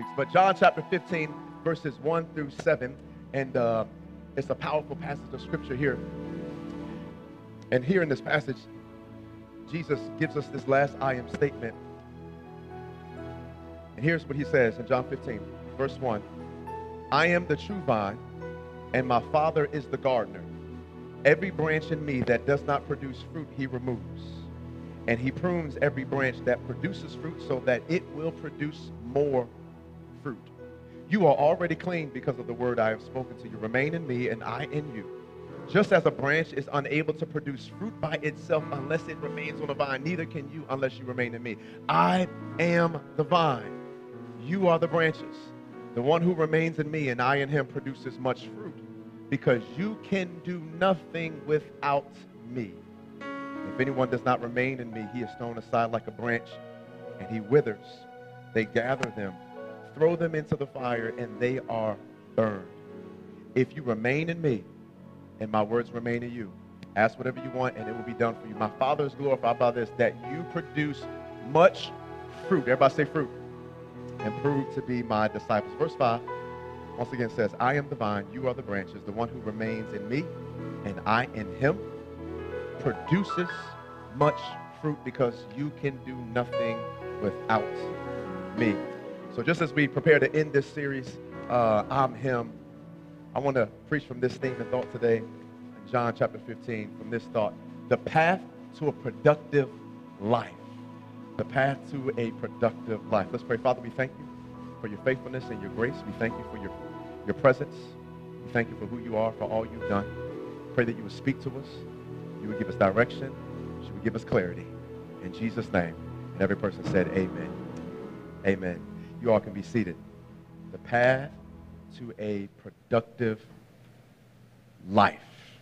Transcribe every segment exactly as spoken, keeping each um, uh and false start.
weeks. But John chapter fifteen, verses one through seven, and uh, it's a powerful passage of scripture here. And here in this passage, Jesus gives us this last I am statement. And here's what he says in John fifteen, verse one. I am the true vine, and my Father is the gardener. Every branch in me that does not produce fruit, he removes. And he prunes every branch that produces fruit so that it will produce more fruit. You are already clean because of the word I have spoken to you. Remain in me and I in you. Just as a branch is unable to produce fruit by itself unless it remains on the vine, neither can you unless you remain in me. I am the vine. You are the branches. The one who remains in me and I in him produces much fruit, because you can do nothing without me. If anyone does not remain in me, he is thrown aside like a branch, and he withers. They gather them, throw them into the fire, and they are burned. If you remain in me, and my words remain in you, ask whatever you want, and it will be done for you. My Father is glorified by this, that you produce much fruit. Everybody say fruit. And prove to be my disciples. Verse five, once again says, I am the vine, you are the branches. The one who remains in me, and I in him, produces much fruit, because you can do nothing without me. So just as we prepare to end this series, uh, I'm him, I want to preach from this theme and thought today in John chapter fifteen, from this thought, the path to a productive life. The path to a productive life. Let's pray. Father, we thank you for your faithfulness and your grace. We thank you for your, your presence. We thank you for who you are, for all you've done. Pray that you would speak to us. You would give us direction. You would give us clarity. In Jesus' name. And every person said amen. Amen. You all can be seated. The path to a productive life.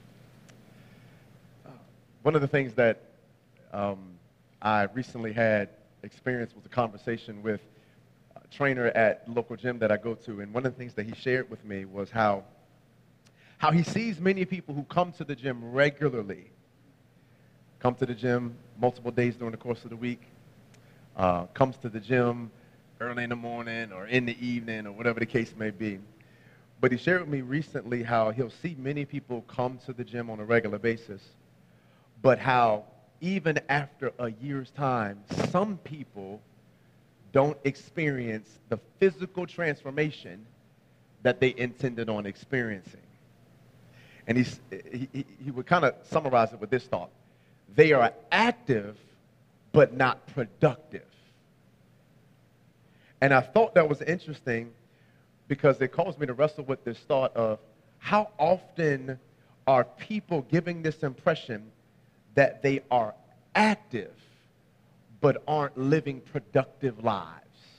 Uh, one of the things that um, I recently had experience was a conversation with a trainer at the local gym that I go to, and one of the things that he shared with me was how, how he sees many people who come to the gym regularly, come to the gym multiple days during the course of the week, uh, comes to the gym early in the morning or in the evening or whatever the case may be. But he shared with me recently how he'll see many people come to the gym on a regular basis, but how even after a year's time, some people don't experience the physical transformation that they intended on experiencing. And he's, he, he would kind of summarize it with this thought. They are active, but not productive. And I thought that was interesting because it caused me to wrestle with this thought of how often are people giving this impression that they are active but aren't living productive lives.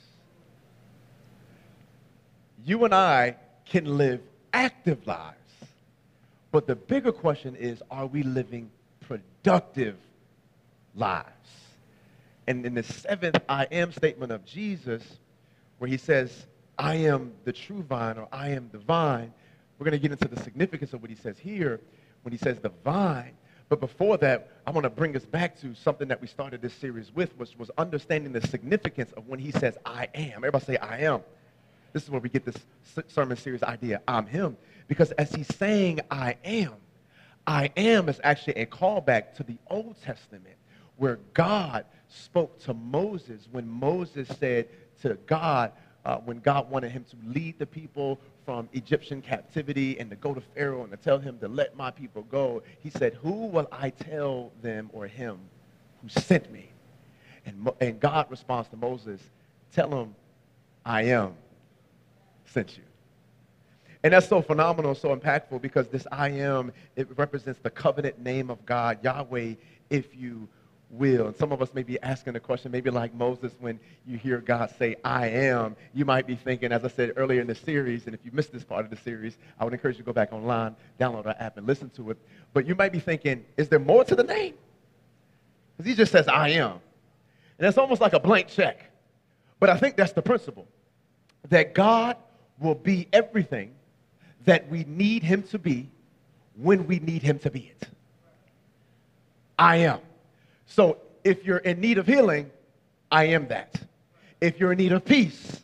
You and I can live active lives, but the bigger question is, are we living productive lives? And in the seventh I am statement of Jesus, where he says, I am the true vine, or I am the vine, we're going to get into the significance of what he says here when he says the vine. But before that, I want to bring us back to something that we started this series with, which was understanding the significance of when he says, I am. Everybody say, I am. This is where we get this sermon series idea, I'm him. Because as he's saying, I am, I am is actually a callback to the Old Testament, where God spoke to Moses when Moses said to God, uh, when God wanted him to lead the people from Egyptian captivity and to go to Pharaoh and to tell him to let my people go, he said, who will I tell them, or him who sent me? And, and God responds to Moses, tell him I am sent you. And that's so phenomenal, so impactful, because this I am, it represents the covenant name of God, Yahweh, if you will. And some of us may be asking the question, maybe like Moses, when you hear God say, I am, you might be thinking, as I said earlier in the series, and if you missed this part of the series, I would encourage you to go back online, download our app, and listen to it. But you might be thinking, is there more to the name? Because he just says, I am. And it's almost like a blank check. But I think that's the principle, that God will be everything that we need him to be when we need him to be it. I am. So if you're in need of healing, I am that. If you're in need of peace,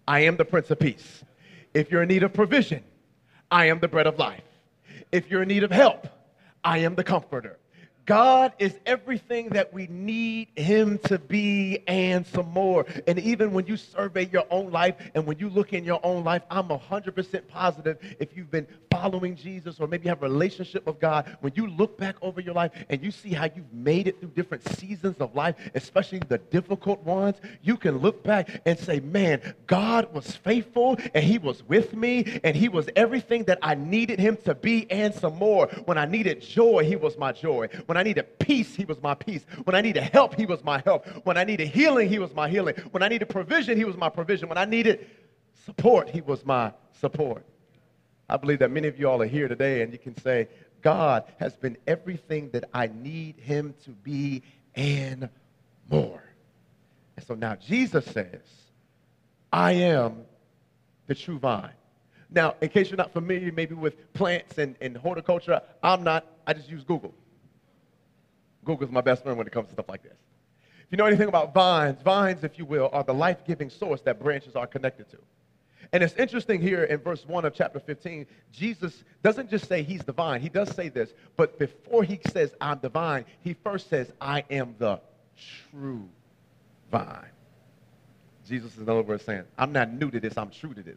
I am the Prince of Peace. If you're in need of provision, I am the bread of life. If you're in need of help, I am the comforter. God is everything that we need him to be and some more. And even when you survey your own life and when you look in your own life, I'm one hundred percent positive if you've been following Jesus or maybe have a relationship with God, when you look back over your life and you see how you've made it through different seasons of life, especially the difficult ones, you can look back and say, man, God was faithful and he was with me and he was everything that I needed him to be and some more. When I needed joy, he was my joy. When I needed peace, he was my peace. When I needed help, he was my help. When I needed healing, he was my healing. When I needed provision, he was my provision. When I needed support, he was my support. I believe that many of you all are here today and you can say, God has been everything that I need him to be and more. And so now Jesus says, I am the true vine. Now, in case you're not familiar maybe with plants and, and horticulture, I'm not. I just use Google. Google's my best friend when it comes to stuff like this. If you know anything about vines, vines, if you will, are the life-giving source that branches are connected to. And it's interesting here in verse one of chapter fifteen, Jesus doesn't just say he's the vine. He does say this, but before he says I'm the vine, he first says I am the true vine. Jesus is in other words saying, I'm not new to this, I'm true to this.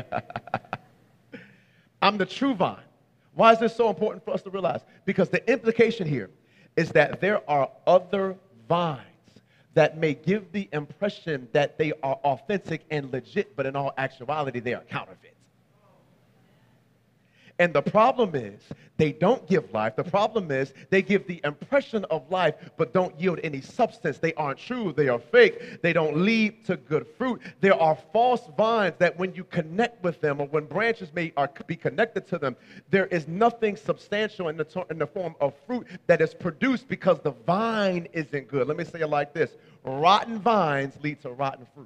I'm the true vine. Why is this so important for us to realize? Because the implication here is that there are other vines that may give the impression that they are authentic and legit, but in all actuality, they are counterfeits. And the problem is they don't give life. The problem is they give the impression of life, but don't yield any substance. They aren't true. They are fake. They don't lead to good fruit. There are false vines that when you connect with them or when branches may are, be connected to them, there is nothing substantial in the, in the form of fruit that is produced because the vine isn't good. Let me say it like this. Rotten vines lead to rotten fruit.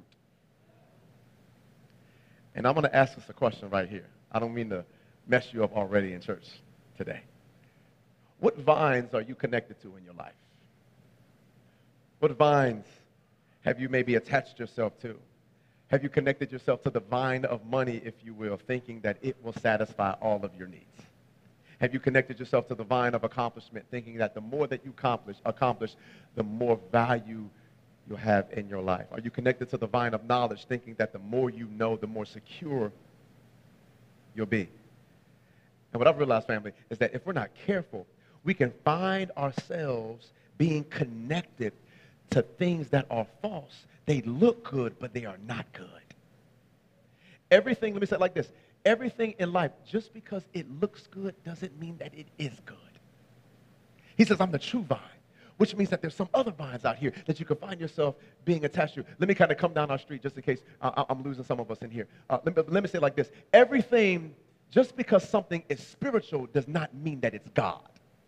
And I'm going to ask us a question right here. I don't mean to mess you up already in church today. What vines are you connected to in your life? What vines have you maybe attached yourself to? Have you connected yourself to the vine of money, if you will, thinking that it will satisfy all of your needs? Have you connected yourself to the vine of accomplishment, thinking that the more that you accomplish, accomplish, the more value you'll have in your life? Are you connected to the vine of knowledge, thinking that the more you know, the more secure you'll be? And what I've realized, family, is that if we're not careful, we can find ourselves being connected to things that are false. They look good, but they are not good. Everything, let me say it like this. Everything in life, just because it looks good doesn't mean that it is good. He says, I'm the true vine, which means that there's some other vines out here that you can find yourself being attached to. Let me kind of come down our street just in case uh, I'm losing some of us in here. Uh, let, me, let me say it like this. Everything, just because something is spiritual does not mean that it's God.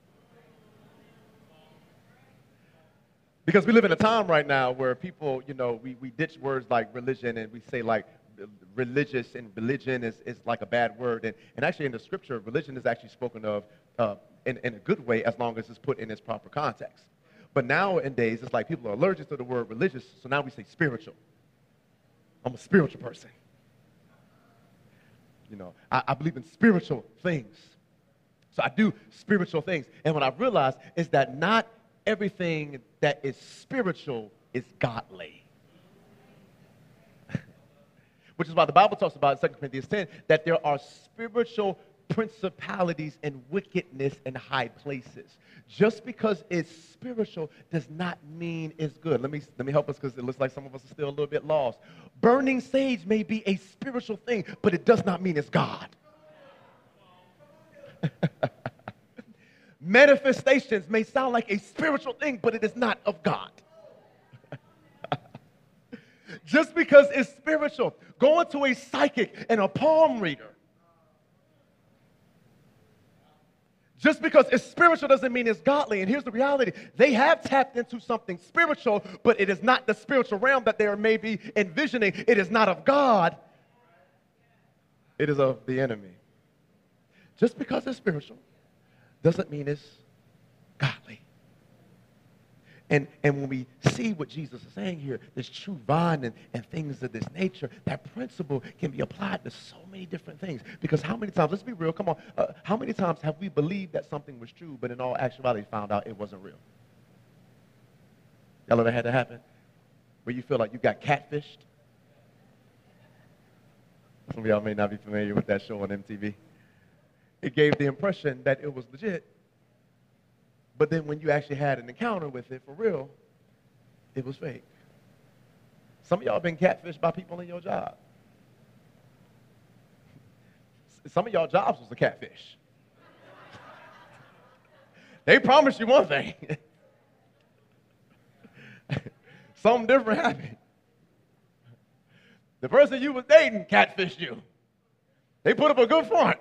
Because we live in a time right now where people, you know, we, we ditch words like religion and we say like religious and religion is, is like a bad word. And, and actually in the scripture, religion is actually spoken of uh, in, in a good way as long as it's put in its proper context. But nowadays, it's like people are allergic to the word religious, so now we say spiritual. I'm a spiritual person. You know, I, I believe in spiritual things. So I do spiritual things. And what I've realized is that not everything that is spiritual is godly. Which is why the Bible talks about in Second Corinthians ten that there are spiritual principalities and wickedness in high places. Just because it's spiritual does not mean it's good. Let me, let me help us because it looks like some of us are still a little bit lost. Burning sage may be a spiritual thing, but it does not mean it's God. Manifestations may sound like a spiritual thing, but it is not of God. Just because it's spiritual, going to a psychic and a palm reader, just because it's spiritual doesn't mean it's godly. And here's the reality. They have tapped into something spiritual, but it is not the spiritual realm that they are maybe envisioning. It is not of God. It is of the enemy. Just because it's spiritual doesn't mean it's godly. And, and when we see what Jesus is saying here, this true vine and, and things of this nature, that principle can be applied to so many different things. Because how many times, let's be real, come on, uh, how many times have we believed that something was true, but in all actuality found out it wasn't real? Y'all ever had that happen? Where you feel like you got catfished? Some of y'all may not be familiar with that show on M T V. It gave the impression that it was legit, but then when you actually had an encounter with it for real, it was fake. Some of y'all been catfished by people in your job. Some of y'all jobs was a catfish. They promised you one thing. Something different happened. The person you was dating catfished you. They put up a good front.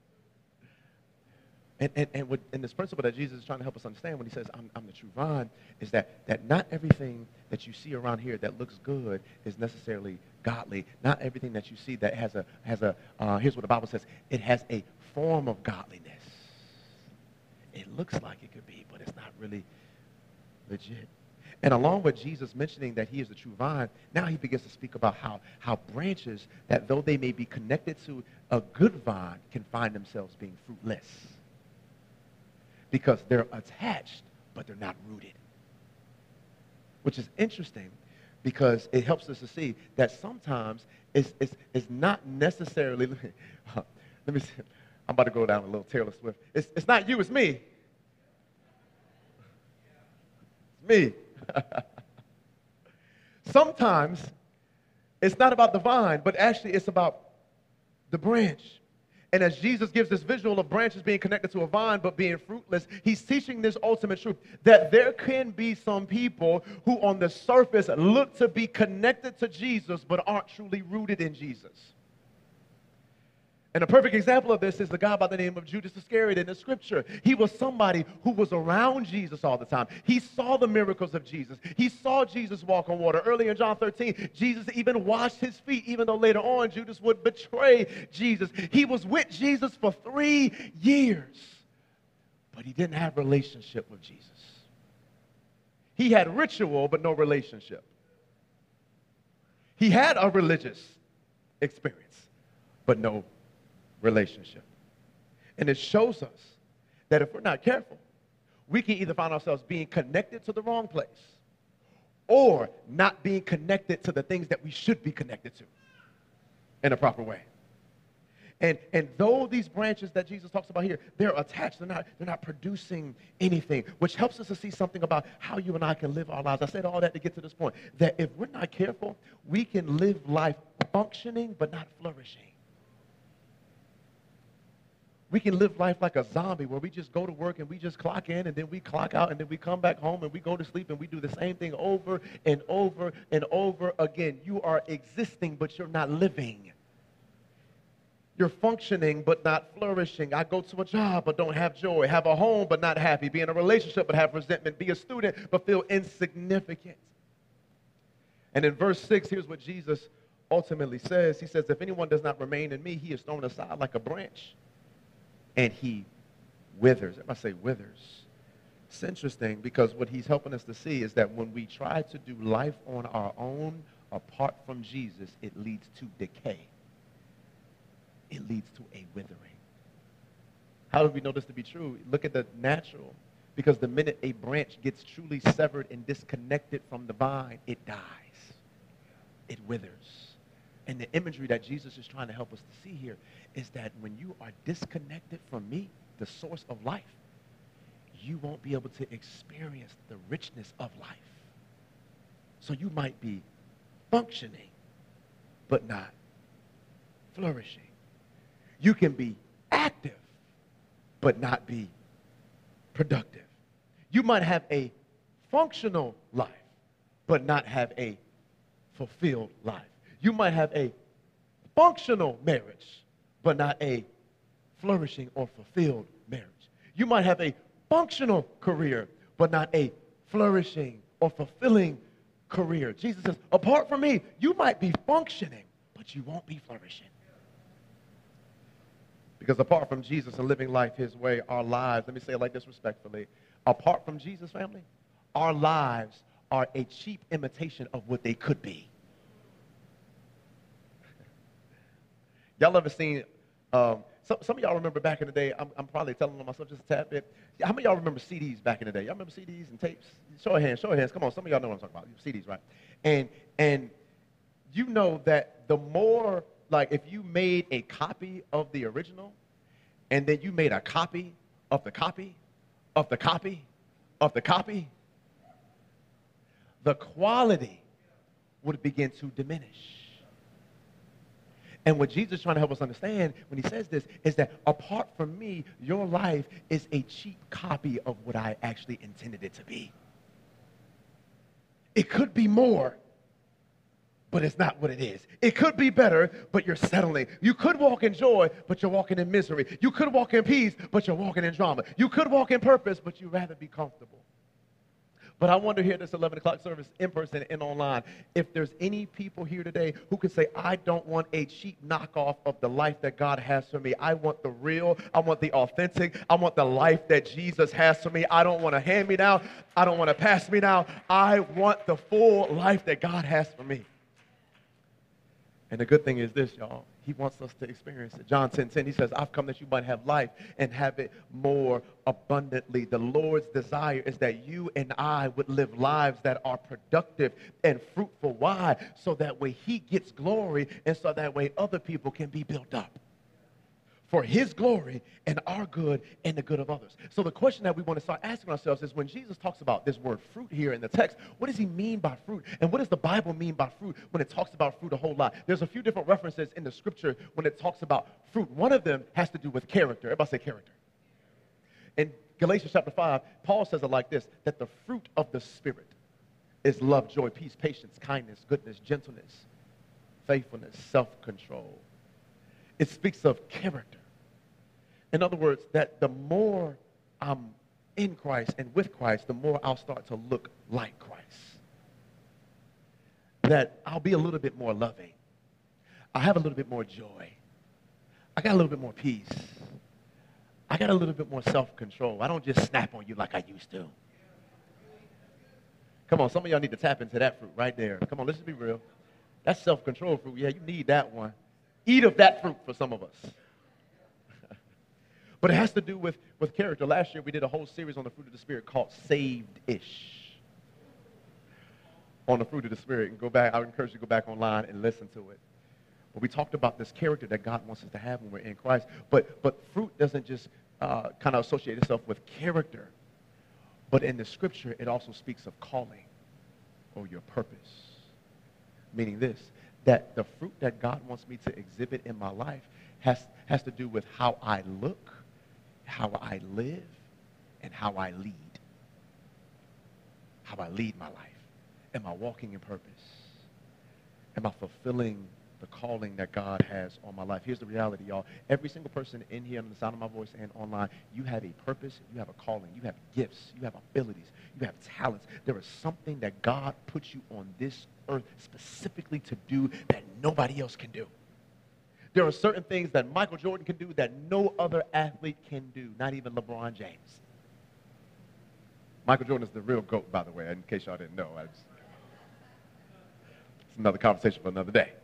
And, and, and, with, and this principle that Jesus is trying to help us understand when he says, I'm, I'm the true vine, is that, that not everything that you see around here that looks good is necessarily godly. Not everything that you see that has a, has a uh, here's what the Bible says, it has a form of godliness. It looks like it could be, but it's not really legit. And along with Jesus mentioning that he is the true vine, now he begins to speak about how, how branches, that though they may be connected to a good vine, can find themselves being fruitless. Because they're attached, but they're not rooted. Which is interesting because it helps us to see that sometimes it's, it's, it's not necessarily, let me see, I'm about to go down a little Taylor Swift. It's, it's not you, it's me. It's me. Sometimes it's not about the vine, but actually it's about the branch. And as Jesus gives this visual of branches being connected to a vine but being fruitless, he's teaching this ultimate truth that there can be some people who on the surface look to be connected to Jesus but aren't truly rooted in Jesus. And a perfect example of this is the guy by the name of Judas Iscariot in the scripture. He was somebody who was around Jesus all the time. He saw the miracles of Jesus. He saw Jesus walk on water. Earlier in John thirteen, Jesus even washed his feet, even though later on Judas would betray Jesus. He was with Jesus for three years, but he didn't have a relationship with Jesus. He had ritual, but no relationship. He had a religious experience, but no relationship. And it shows us that if we're not careful, we can either find ourselves being connected to the wrong place or not being connected to the things that we should be connected to in a proper way. And, and though these branches that Jesus talks about here, they're attached, they're not, they're not producing anything, which helps us to see something about how you and I can live our lives. I said all that to get to this point, that if we're not careful, we can live life functioning but not flourishing. We can live life like a zombie where we just go to work and we just clock in and then we clock out and then we come back home and we go to sleep and we do the same thing over and over and over again. You are existing, but you're not living. You're functioning, but not flourishing. I go to a job, but don't have joy. Have a home, but not happy. Be in a relationship, but have resentment. Be a student, but feel insignificant. And in verse six, here's what Jesus ultimately says. He says, if anyone does not remain in me, he is thrown aside like a branch, and he withers. Everybody say withers. It's interesting because what he's helping us to see is that when we try to do life on our own, apart from Jesus, it leads to decay. It leads to a withering. How do we know this to be true? Look at the natural. Because the minute a branch gets truly severed and disconnected from the vine, it dies. It withers. And the imagery that Jesus is trying to help us to see here is that when you are disconnected from me, the source of life, you won't be able to experience the richness of life. So you might be functioning, but not flourishing. You can be active, but not be productive. You might have a functional life, but not have a fulfilled life. You might have a functional marriage, but not a flourishing or fulfilled marriage. You might have a functional career, but not a flourishing or fulfilling career. Jesus says, apart from me, you might be functioning, but you won't be flourishing. Because apart from Jesus and living life his way, our lives, let me say it like this respectfully, apart from Jesus, family, our lives are a cheap imitation of what they could be. Y'all ever seen, um, some, some of y'all remember back in the day, I'm, I'm probably telling on myself just a tad bit. How many of y'all remember C Ds back in the day? Y'all remember C Ds and tapes? Show of hands, show of hands. Come on, some of y'all know what I'm talking about. C Ds, right? And, and you know that the more, like if you made a copy of the original, and then you made a copy of the copy, of the copy, of the copy, the quality would begin to diminish. And what Jesus is trying to help us understand when he says this is that apart from me, your life is a cheap copy of what I actually intended it to be. It could be more, but it's not what it is. It could be better, but you're settling. You could walk in joy, but you're walking in misery. You could walk in peace, but you're walking in drama. You could walk in purpose, but you'd rather be comfortable. But I wonder here at this eleven o'clock service, in person and online, if there's any people here today who can say, I don't want a cheap knockoff of the life that God has for me. I want the real. I want the authentic. I want the life that Jesus has for me. I don't want to hand me down. I don't want to pass me down. I want the full life that God has for me. And the good thing is this, y'all. He wants us to experience it. John ten ten, he says, I've come that you might have life and have it more abundantly. The Lord's desire is that you and I would live lives that are productive and fruitful. Why? So that way he gets glory and so that way other people can be built up for his glory and our good and the good of others. So the question that we want to start asking ourselves is when Jesus talks about this word fruit here in the text, what does he mean by fruit? And what does the Bible mean by fruit when it talks about fruit a whole lot? There's a few different references in the scripture when it talks about fruit. One of them has to do with character. Everybody say character. In Galatians chapter five, Paul says it like this, that the fruit of the Spirit is love, joy, peace, patience, kindness, goodness, gentleness, faithfulness, self-control. It speaks of character. In other words, that the more I'm in Christ and with Christ, the more I'll start to look like Christ. That I'll be a little bit more loving. I have a little bit more joy. I got a little bit more peace. I got a little bit more self-control. I don't just snap on you like I used to. Come on, some of y'all need to tap into that fruit right there. Come on, let's just be real. That's self-control fruit. Yeah, you need that one. Eat of that fruit for some of us. But it has to do with, with character. Last year, we did a whole series on the fruit of the Spirit called Saved-ish. On the fruit of the Spirit. And go back. I would encourage you to go back online and listen to it. But we talked about this character that God wants us to have when we're in Christ. But, but fruit doesn't just uh, kind of associate itself with character. But in the Scripture, it also speaks of calling or your purpose. Meaning this, that the fruit that God wants me to exhibit in my life has, has to do with how I look, how I live, and how I lead. How I lead my life. Am I walking in purpose? Am I fulfilling the calling that God has on my life? Here's the reality, y'all. Every single person in here, under the sound of my voice and online, you have a purpose, you have a calling, you have gifts, you have abilities, you have talents. There is something that God puts you on this earth specifically to do that nobody else can do. There are certain things that Michael Jordan can do that no other athlete can do, not even LeBron James. Michael Jordan is the real GOAT, by the way, in case y'all didn't know. I just, it's another conversation for another day.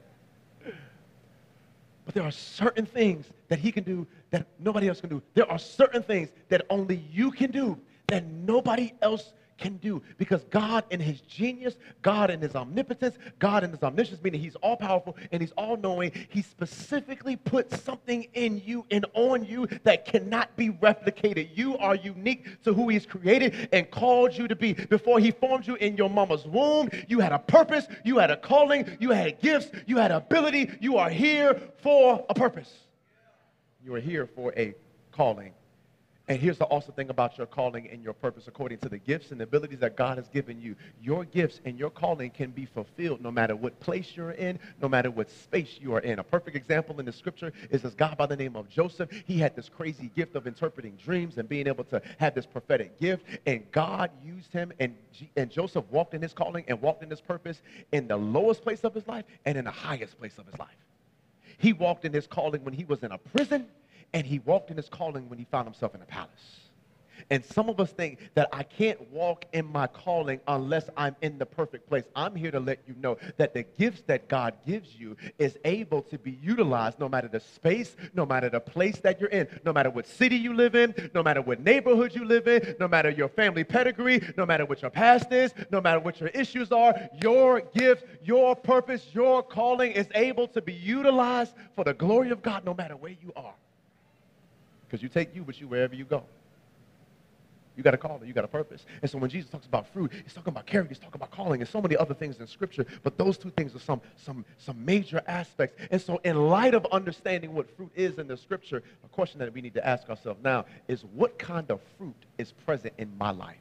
But there are certain things that he can do that nobody else can do. There are certain things that only you can do that nobody else can do. Because God in his genius, God in his omnipotence, God in his omniscience, meaning he's all-powerful and he's all-knowing, he specifically put something in you and on you that cannot be replicated. You are unique to who he's created and called you to be. Before he formed you in your mama's womb, you had a purpose, you had a calling, you had gifts, you had ability. You are here for a purpose. You are here for a calling. And here's the awesome thing about your calling and your purpose according to the gifts and the abilities that God has given you. Your gifts and your calling can be fulfilled no matter what place you're in, no matter what space you are in. A perfect example in the scripture is this guy by the name of Joseph. He had this crazy gift of interpreting dreams and being able to have this prophetic gift. And God used him, and, G- and Joseph walked in his calling and walked in his purpose in the lowest place of his life and in the highest place of his life. He walked in his calling when he was in a prison, and he walked in his calling when he found himself in a palace. And some of us think that I can't walk in my calling unless I'm in the perfect place. I'm here to let you know that the gifts that God gives you is able to be utilized no matter the space, no matter the place that you're in, no matter what city you live in, no matter what neighborhood you live in, no matter your family pedigree, no matter what your past is, no matter what your issues are, your gift, your purpose, your calling is able to be utilized for the glory of God no matter where you are. Because you take you with you wherever you go. You got a calling, you got a purpose. And so when Jesus talks about fruit, he's talking about character, he's talking about calling, and so many other things in Scripture, but those two things are some, some, some major aspects. And so in light of understanding what fruit is in the Scripture, a question that we need to ask ourselves now is, what kind of fruit is present in my life?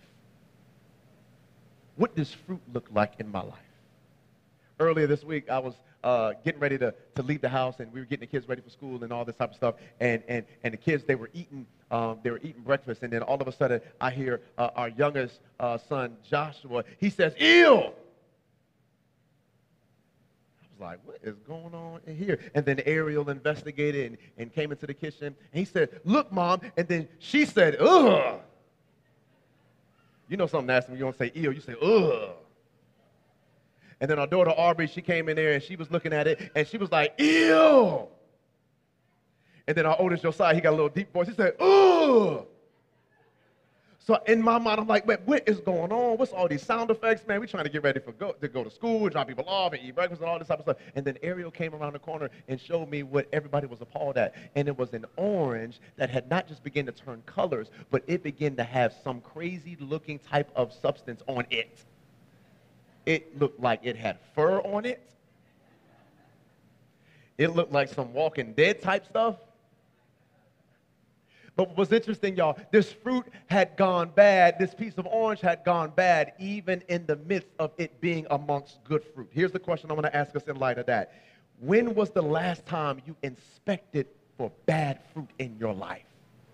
What does fruit look like in my life? Earlier this week, I was uh, getting ready to, to leave the house, and we were getting the kids ready for school and all this type of stuff. And, and, and the kids, they were eating um, they were eating breakfast. And then all of a sudden, I hear uh, our youngest uh, son, Joshua, he says, "Ew!" I was like, what is going on in here? And then Ariel investigated and, and came into the kitchen. And he said, "Look, Mom." And then she said, "Ugh." You know something nasty when you don't say ew, you say, "Ugh." And then our daughter, Aubrey, she came in there, and she was looking at it, and she was like, "Ew." And then our oldest, Josiah, he got a little deep voice. He said, "Ugh." So in my mind, I'm like, "Man, what is going on? What's all these sound effects, man? We're trying to get ready for go, to go to school, drop people off, and eat breakfast, and all this type of stuff." And then Ariel came around the corner and showed me what everybody was appalled at. And it was an orange that had not just begun to turn colors, but it began to have some crazy-looking type of substance on it. It looked like it had fur on it. It looked like some Walking Dead type stuff. But what was interesting, y'all, this fruit had gone bad. This piece of orange had gone bad, even in the midst of it being amongst good fruit. Here's the question I want to ask us in light of that. When was the last time you inspected for bad fruit in your life?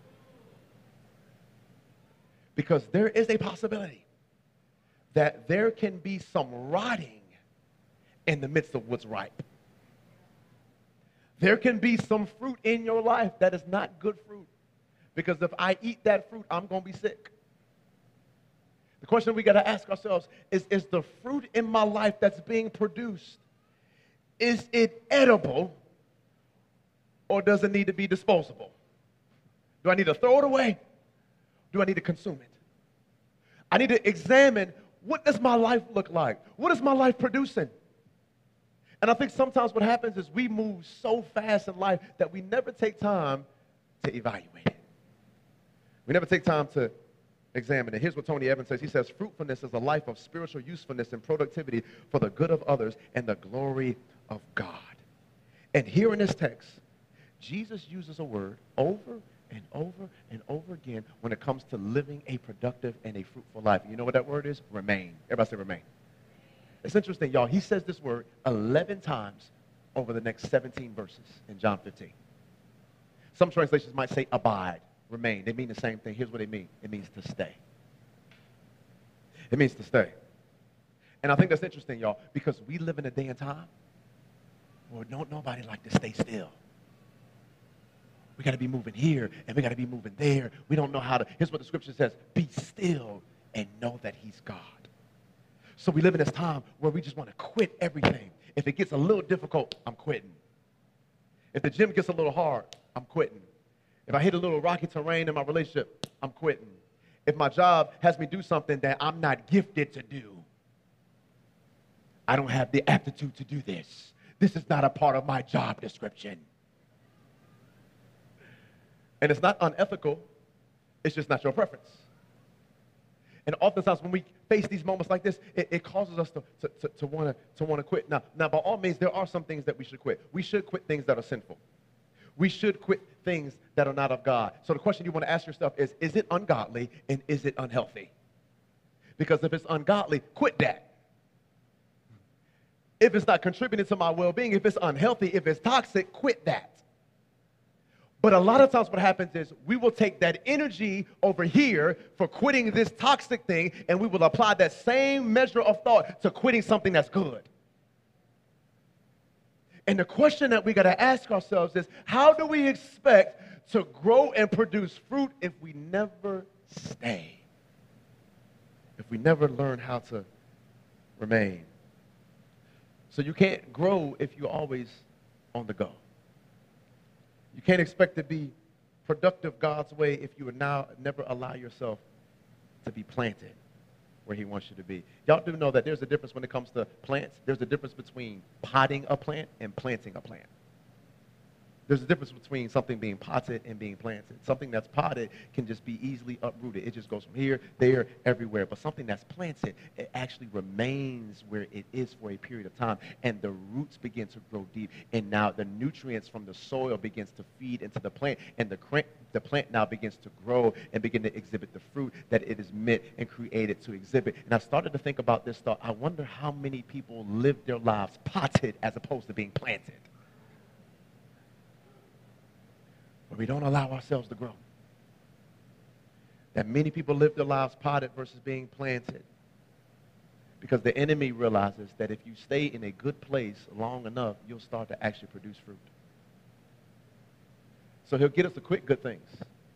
Because there is a possibility that there can be some rotting in the midst of what's ripe. There can be some fruit in your life that is not good fruit. Because if I eat that fruit, I'm going to be sick. The question we got to ask ourselves is, is the fruit in my life that's being produced, is it edible, or does it need to be disposable? Do I need to throw it away? Do I need to consume it? I need to examine, what does my life look like? What is my life producing? And I think sometimes what happens is we move so fast in life that we never take time to evaluate it. We never take time to examine it. Here's what Tony Evans says. He says, fruitfulness is a life of spiritual usefulness and productivity for the good of others and the glory of God. And here in this text, Jesus uses a word over and over and over again when it comes to living a productive and a fruitful life. You know what that word is? Remain. Everybody say remain. It's interesting, y'all. He says this word eleven times over the next seventeen verses in John fifteen. Some translations might say abide, remain. They mean the same thing. Here's what they mean. It means to stay. It means to stay. And I think that's interesting, y'all, because we live in a day and time where don't nobody like to stay still. We got to be moving here, and we got to be moving there. We don't know how to. Here's what the scripture says. Be still and know that he's God. So we live in this time where we just want to quit everything. If it gets a little difficult, I'm quitting. If the gym gets a little hard, I'm quitting. If I hit a little rocky terrain in my relationship, I'm quitting. If my job has me do something that I'm not gifted to do, I don't have the aptitude to do this. This is not a part of my job description. And it's not unethical. It's just not your preference. And oftentimes when we face these moments like this, it, it causes us to, to, to, to want to to want to quit. Now, now, by all means, there are some things that we should quit. We should quit things that are sinful. We should quit things that are not of God. So the question you want to ask yourself is, is it ungodly and is it unhealthy? Because if it's ungodly, quit that. If it's not contributing to my well-being, if it's unhealthy, if it's toxic, quit that. But a lot of times what happens is we will take that energy over here for quitting this toxic thing, and we will apply that same measure of thought to quitting something that's good. And the question that we got to ask ourselves is, how do we expect to grow and produce fruit if we never stay. If we never learn how to remain. So you can't grow if you're always on the go. You can't expect to be productive God's way if you would now never allow yourself to be planted where he wants you to be. Y'all do know that there's a difference when it comes to plants. There's a difference between potting a plant and planting a plant. There's a difference between something being potted and being planted. Something that's potted can just be easily uprooted. It just goes from here, there, everywhere. But something that's planted, it actually remains where it is for a period of time. And the roots begin to grow deep. And now the nutrients from the soil begins to feed into the plant. And the, cr- the plant now begins to grow and begin to exhibit the fruit that it is meant and created to exhibit. And I started to think about this thought. I wonder how many people live their lives potted as opposed to being planted. But we don't allow ourselves to grow. That many people live their lives potted versus being planted. Because the enemy realizes that if you stay in a good place long enough, you'll start to actually produce fruit. So he'll get us to quit good things.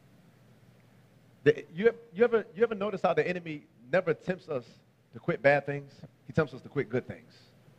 The, you, you, ever, you ever notice how the enemy never tempts us to quit bad things? He tempts us to quit good things.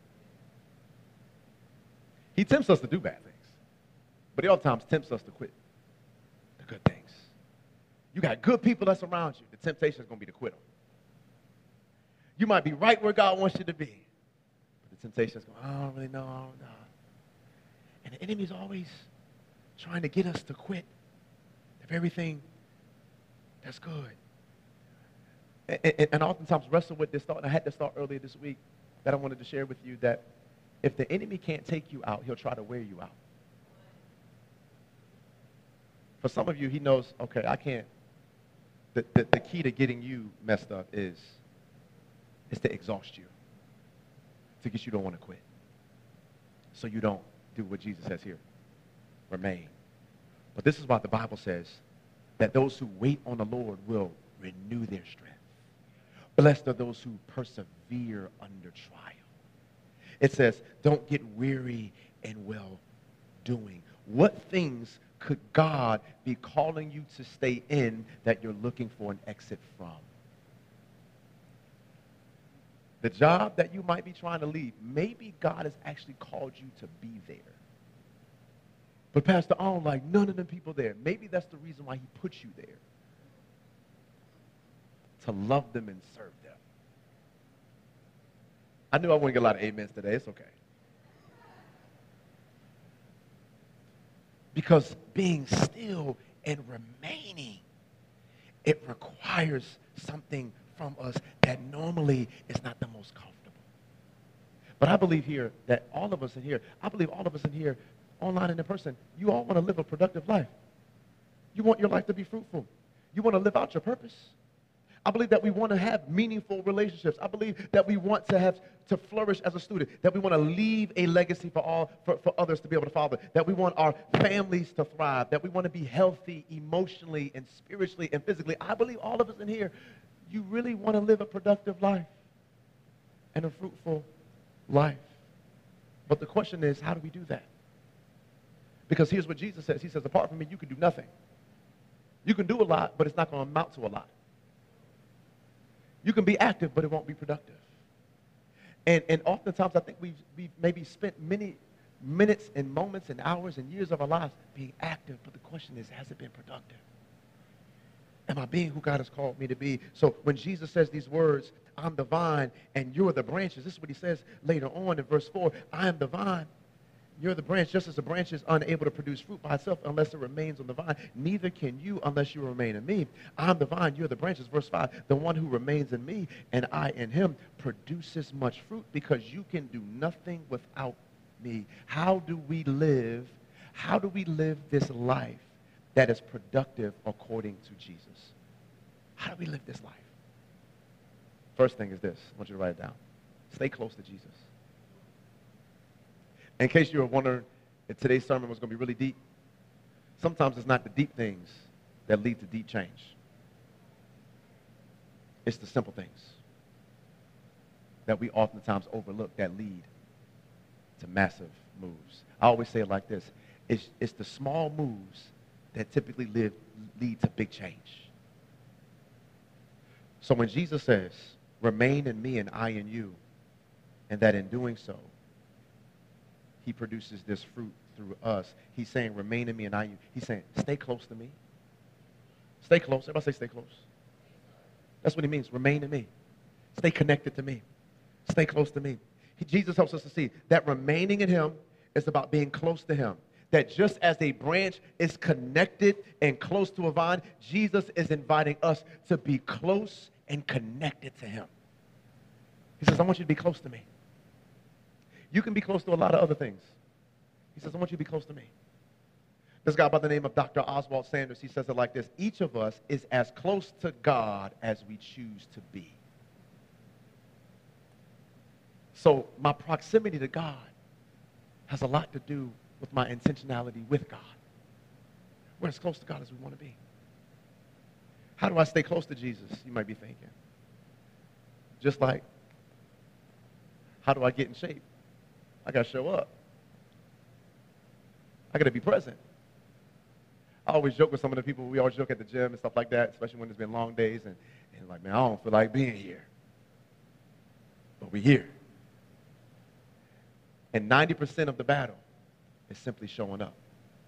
He tempts us to do bad things. But he oftentimes tempts us to quit the good things. You got good people that's around you. The temptation is going to be to quit them. You might be right where God wants you to be. But the temptation is going, I don't really know, I don't know. And the enemy is always trying to get us to quit the very thing that's good. And, and, and oftentimes wrestle with this thought, and I had this thought earlier this week that I wanted to share with you, that if the enemy can't take you out, he'll try to wear you out. For some of you, he knows, okay, I can't. The, the, the key to getting you messed up is, is to exhaust you, to get you don't want to quit. So you don't do what Jesus says here, remain. But this is why the Bible says that those who wait on the Lord will renew their strength. Blessed are those who persevere under trial. It says, don't get weary in well doing. What things could God be calling you to stay in that you're looking for an exit from? The job that you might be trying to leave, maybe God has actually called you to be there. But Pastor, I don't like none of them people there. Maybe that's the reason why he put you there. To love them and serve them. I knew I wouldn't get a lot of amens today. It's okay. Because being still and remaining, it requires something from us that normally is not the most comfortable. But I believe here that all of us in here, I believe all of us in here, online and in person, you all want to live a productive life. You want your life to be fruitful. You want to live out your purpose. I believe that we want to have meaningful relationships. I believe that we want to have to flourish as a student, that we want to leave a legacy for all for, for others to be able to follow, that we want our families to thrive, that we want to be healthy emotionally and spiritually and physically. I believe all of us in here, you really want to live a productive life and a fruitful life. But the question is, how do we do that? Because here's what Jesus says. He says, apart from me, you can do nothing. You can do a lot, but it's not going to amount to a lot. You can be active, but it won't be productive. And, and oftentimes, I think we've, we've maybe spent many minutes and moments and hours and years of our lives being active, but the question is, has it been productive? Am I being who God has called me to be? So when Jesus says these words, I'm the vine and you're the branches, this is what he says later on in verse four, I am the vine. You're the branch, just as the branch is unable to produce fruit by itself unless it remains on the vine. Neither can you unless you remain in me. I'm the vine, you're the branches. Verse five, the one who remains in me and I in him produces much fruit because you can do nothing without me. How do we live? How do we live this life that is productive according to Jesus? How do we live this life? First thing is this. I want you to write it down. Stay close to Jesus. In case you were wondering if today's sermon was going to be really deep, sometimes it's not the deep things that lead to deep change. It's the simple things that we oftentimes overlook that lead to massive moves. I always say it like this. It's, it's the small moves that typically live, lead to big change. So when Jesus says, remain in me and I in you, and that in doing so, he produces this fruit through us. He's saying, remain in me and I in you. He's saying, stay close to me. Stay close. Everybody say stay close. That's what he means, remain in me. Stay connected to me. Stay close to me. He, Jesus helps us to see that remaining in him is about being close to him. That just as a branch is connected and close to a vine, Jesus is inviting us to be close and connected to him. He says, I want you to be close to me. You can be close to a lot of other things. He says, I want you to be close to me. This guy by the name of Doctor Oswald Sanders, he says it like this: each of us is as close to God as we choose to be. So my proximity to God has a lot to do with my intentionality with God. We're as close to God as we want to be. How do I stay close to Jesus? You might be thinking. Just like, how do I get in shape? I got to show up. I got to be present. I always joke with some of the people, we always joke at the gym and stuff like that, especially when there's been long days, and, and like, man, I don't feel like being here. But we're here. And ninety percent of the battle is simply showing up.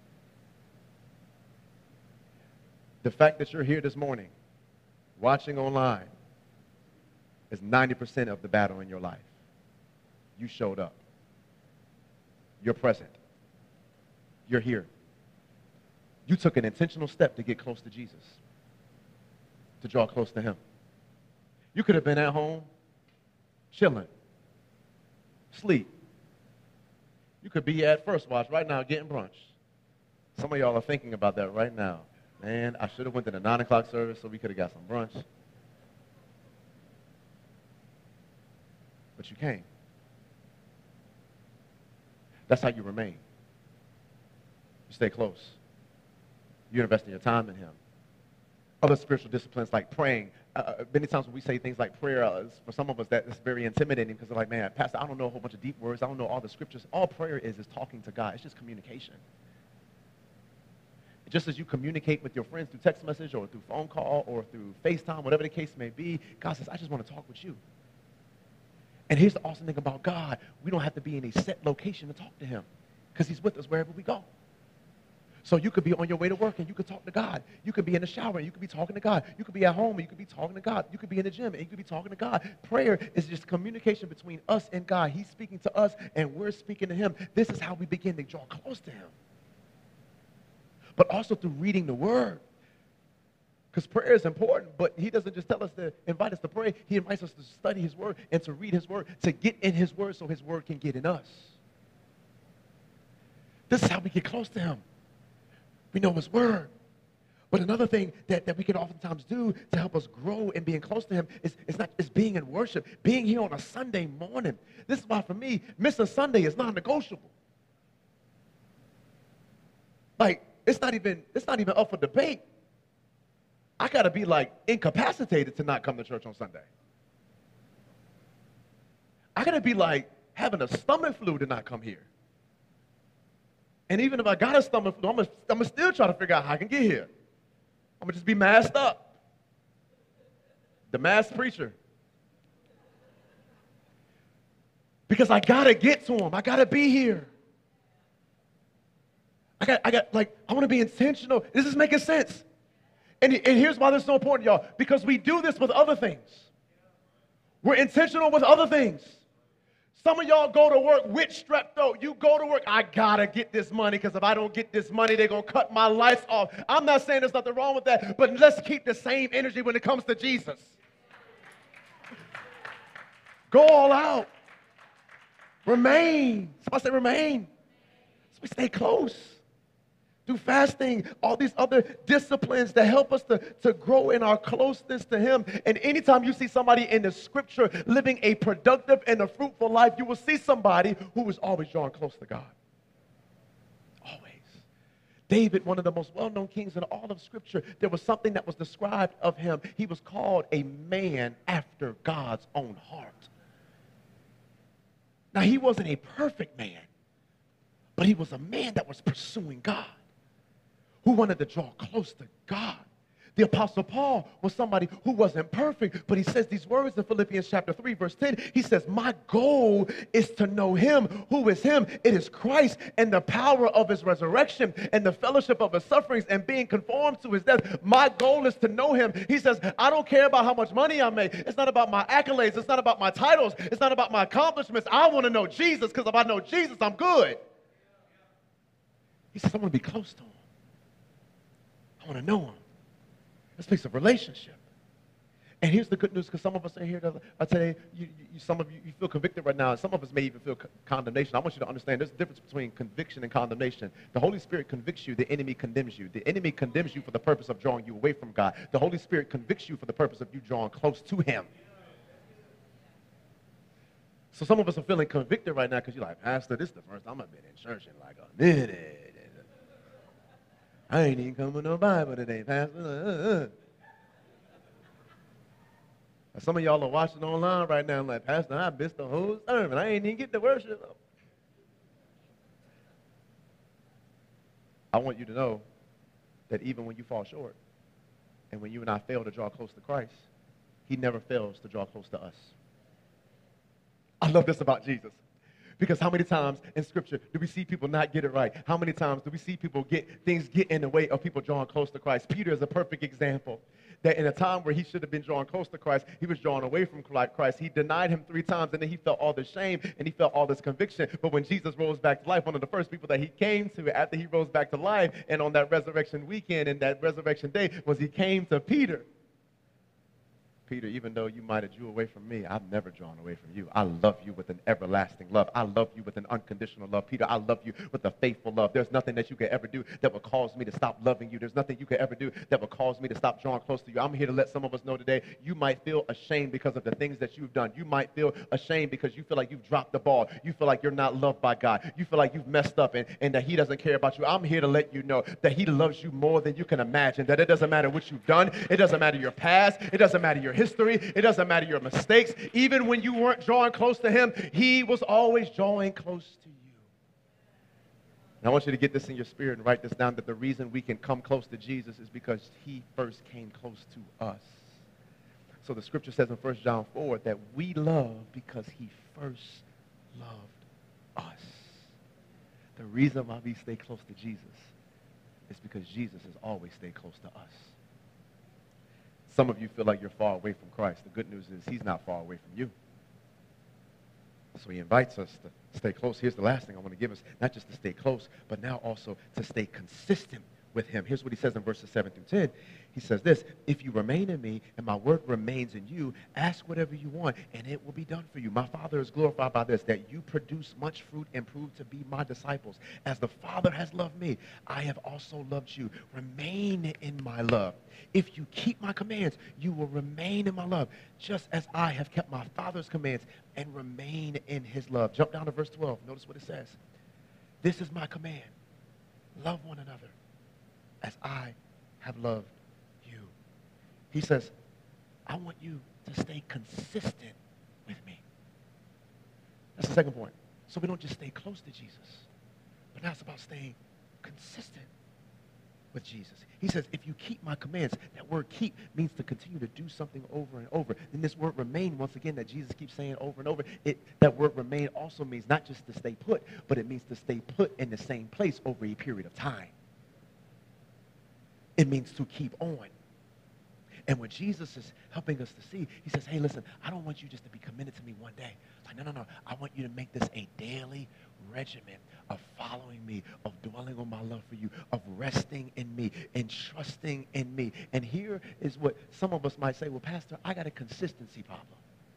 The fact that you're here this morning, watching online, is ninety percent of the battle in your life. You showed up. You're present. You're here. You took an intentional step to get close to Jesus, to draw close to him. You could have been at home, chilling, sleep. You could be at First Watch right now getting brunch. Some of y'all are thinking about that right now. Man, I should have went to the nine o'clock service so we could have got some brunch. But you came. That's how you remain. You stay close. You invest in your time in him. Other spiritual disciplines like praying. Uh, many times when we say things like prayer, uh, for some of us that is very intimidating because they're like, man, Pastor, I don't know a whole bunch of deep words. I don't know all the scriptures. All prayer is is talking to God. It's just communication. Just as you communicate with your friends through text message or through phone call or through FaceTime, whatever the case may be, God says, I just want to talk with you. And here's the awesome thing about God. We don't have to be in a set location to talk to him because he's with us wherever we go. So you could be on your way to work and you could talk to God. You could be in the shower and you could be talking to God. You could be at home and you could be talking to God. You could be in the gym and you could be talking to God. Prayer is just communication between us and God. He's speaking to us and we're speaking to him. This is how we begin to draw close to him. But also through reading the word. Because prayer is important, but he doesn't just tell us to invite us to pray. He invites us to study his word and to read his word, to get in his word so his word can get in us. This is how we get close to him. We know his word. But another thing that, that we can oftentimes do to help us grow in being close to him is, is not is being in worship, being here on a Sunday morning. This is why for me, missing Sunday is non-negotiable. Like, it's not even, it's not even up for debate. I got to be like incapacitated to not come to church on Sunday. I got to be like having a stomach flu to not come here. And even if I got a stomach flu, I'm going I'm to still try to figure out how I can get here. I'm going to just be masked up. The masked preacher. Because I got to get to him. I got to be here. I got, I got, like, I want to be intentional. This is making sense. And, and here's why this is so important, y'all. Because we do this with other things. We're intentional with other things. Some of y'all go to work with strep throat. You go to work, I got to get this money because if I don't get this money, they're going to cut my lights off. I'm not saying there's nothing wrong with that, but let's keep the same energy when it comes to Jesus. Go all out. Remain. Somebody say remain. So we stay close. Through fasting, all these other disciplines that help us to, to grow in our closeness to him. And anytime you see somebody in the scripture living a productive and a fruitful life, you will see somebody who was always drawn close to God. Always. David, one of the most well-known kings in all of scripture, there was something that was described of him. He was called a man after God's own heart. Now, he wasn't a perfect man, but he was a man that was pursuing God, who wanted to draw close to God. The Apostle Paul was somebody who wasn't perfect, but he says these words in Philippians chapter three, verse ten. He says, my goal is to know him. Who is him? It is Christ and the power of his resurrection and the fellowship of his sufferings and being conformed to his death. My goal is to know him. He says, I don't care about how much money I make. It's not about my accolades. It's not about my titles. It's not about my accomplishments. I want to know Jesus, because if I know Jesus, I'm good. He says, I want to be close to him. I want to know him. It speaks of relationship. And here's the good news, because some of us are here today, you, you, some of you, you feel convicted right now, and some of us may even feel condemnation. I want you to understand there's a difference between conviction and condemnation. The Holy Spirit convicts you, the enemy condemns you. The enemy condemns you for the purpose of drawing you away from God. The Holy Spirit convicts you for the purpose of you drawing close to him. So some of us are feeling convicted right now because you're like, Pastor, this is the first time I've been in church in like a minute. I ain't even coming to no Bible today, Pastor. Uh, uh. Some of y'all are watching online right now like, Pastor, I missed the whole sermon. I ain't even get to worship. I want you to know that even when you fall short and when you and I fail to draw close to Christ, he never fails to draw close to us. I love this about Jesus. Because how many times in Scripture do we see people not get it right? How many times do we see people get things get in the way of people drawing close to Christ? Peter is a perfect example. That in a time where he should have been drawn close to Christ, he was drawn away from Christ. He denied him three times, and then he felt all this shame, and he felt all this conviction. But when Jesus rose back to life, one of the first people that he came to after he rose back to life, and on that resurrection weekend and that resurrection day, was he came to Peter. Peter, even though you might have drew away from me, I've never drawn away from you. I love you with an everlasting love. I love you with an unconditional love. Peter, I love you with a faithful love. There's nothing that you could ever do that will cause me to stop loving you. There's nothing you could ever do that will cause me to stop drawing close to you. I'm here to let some of us know today, you might feel ashamed because of the things that you've done. You might feel ashamed because you feel like you've dropped the ball. You feel like you're not loved by God. You feel like you've messed up and, and that he doesn't care about you. I'm here to let you know that he loves you more than you can imagine, that it doesn't matter what you've done. It doesn't matter your past. It doesn't matter your history. It doesn't Doesn't matter your mistakes. Even when you weren't drawing close to him, he was always drawing close to you. And I want you to get this in your spirit and write this down, that the reason we can come close to Jesus is because he first came close to us. So the scripture says in First John four that we love because he first loved us. The reason why we stay close to Jesus is because Jesus has always stayed close to us. Some of you feel like you're far away from Christ. The good news is he's not far away from you. So he invites us to stay close. Here's the last thing I want to give us, not just to stay close, but now also to stay consistent with him. Here's what he says in verses seven through ten. He says this, if you remain in me and my word remains in you, ask whatever you want and it will be done for you. My Father is glorified by this, that you produce much fruit and prove to be my disciples. As the Father has loved me, I have also loved you. Remain in my love. If you keep my commands, you will remain in my love, just as I have kept my Father's commands and remain in his love. Jump down to verse twelve. Notice what it says. This is my command. Love one another as I have loved you. He says, I want you to stay consistent with me. That's the second point. So we don't just stay close to Jesus, but now it's about staying consistent with Jesus. He says, if you keep my commands, that word keep means to continue to do something over and over. And this word remain, once again, that Jesus keeps saying over and over, it, that word remain also means not just to stay put, but it means to stay put in the same place over a period of time. It means to keep on. And what Jesus is helping us to see, he says, hey, listen, I don't want you just to be committed to me one day. Like, no, no, no. I want you to make this a daily regimen of following me, of dwelling on my love for you, of resting in me and trusting in me. And here is what some of us might say, well, Pastor, I got a consistency problem.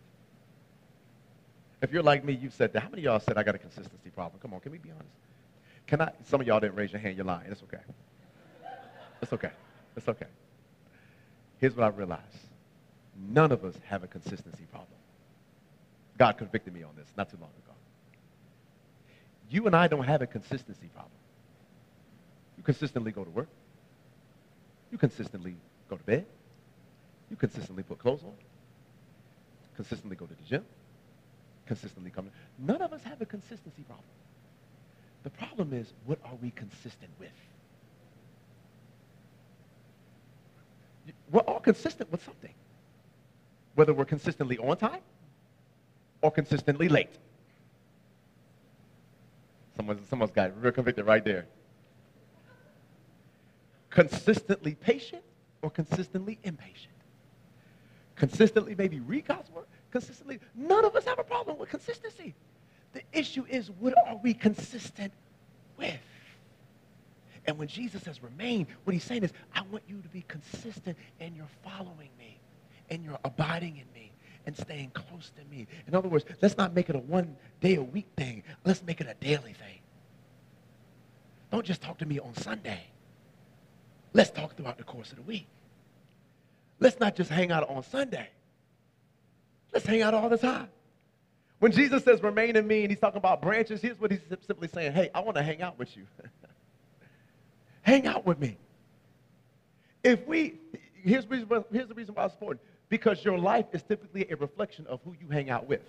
If you're like me, you've said that. How many of y'all said I got a consistency problem? Come on, can we be honest? Can I? Some of y'all didn't raise your hand. You're lying. It's okay. It's okay. It's okay. Here's what I realized. None of us have a consistency problem. God convicted me on this not too long ago. You and I don't have a consistency problem. You consistently go to work. You consistently go to bed. You consistently put clothes on. Consistently go to the gym. Consistently come. None of us have a consistency problem. The problem is, what are we consistent with? we're all consistent with something, whether we're consistently on time or consistently late. Someone, someone's got real convicted right there. Consistently patient or consistently impatient. Consistently maybe read God's word. Consistently, none of us have a problem with consistency. The issue is, what are we consistent with? And when Jesus says remain, what he's saying is, I want you to be consistent in your following me, and you're abiding in me, and staying close to me. In other words, let's not make it a one day a week thing. Let's make it a daily thing. Don't just talk to me on Sunday. Let's talk throughout the course of the week. Let's not just hang out on Sunday. Let's hang out all the time. When Jesus says remain in me and he's talking about branches, here's what he's simply saying. Hey, I want to hang out with you. Hang out with me. If we, here's, here's the reason why it's important. Because your life is typically a reflection of who you hang out with.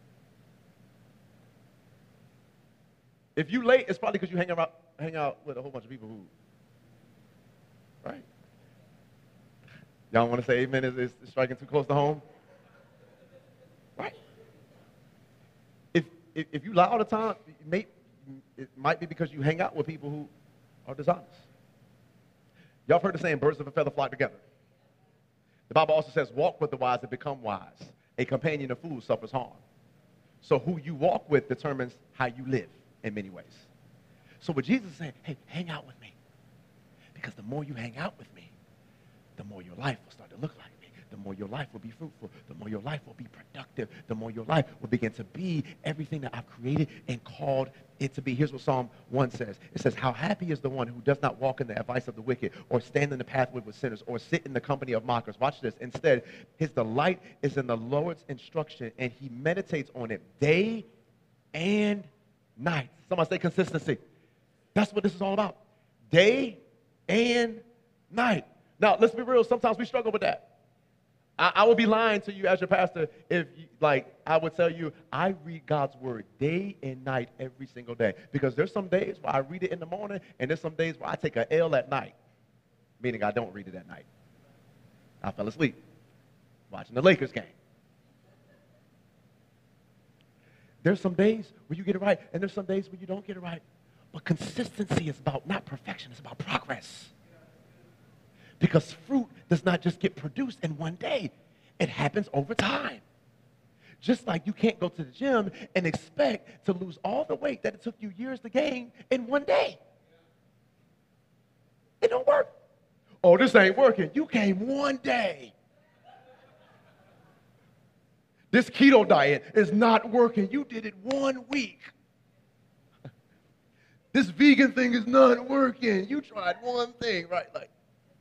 If you late, it's probably because you hang out, hang out with a whole bunch of people who, right? Y'all want to say amen? Is it striking too close to home? Right. If, if, if you lie all the time, it, may, it might be because you hang out with people who are dishonest. Y'all have heard the saying, birds of a feather flock together. The Bible also says, walk with the wise and become wise. A companion of fools suffers harm. So who you walk with determines how you live in many ways. So what Jesus is saying, hey, hang out with me. Because the more you hang out with me, the more your life will start to look like me. The more your life will be fruitful. The more your life will be productive. The more your life will begin to be everything that I've created and called it to be. Here's what Psalm one says. It says, how happy is the one who does not walk in the advice of the wicked, or stand in the pathway with sinners, or sit in the company of mockers. Watch this. Instead, his delight is in the Lord's instruction, and he meditates on it day and night. Somebody say consistency. That's what this is all about. Day and night. Now, let's be real. Sometimes we struggle with that. I, I would be lying to you as your pastor if, you, like, I would tell you, I read God's word day and night every single day. Because there's some days where I read it in the morning, and there's some days where I take an L at night, meaning I don't read it at night. I fell asleep watching the Lakers game. There's some days where you get it right, and there's some days where you don't get it right. But consistency is about not perfection, it's about progress. Because fruit does not just get produced in one day. It happens over time. Just like you can't go to the gym and expect to lose all the weight that it took you years to gain in one day. It don't work. Oh, this ain't working. You came one day. This keto diet is not working. You did it one week. This vegan thing is not working. You tried one thing, right? Like,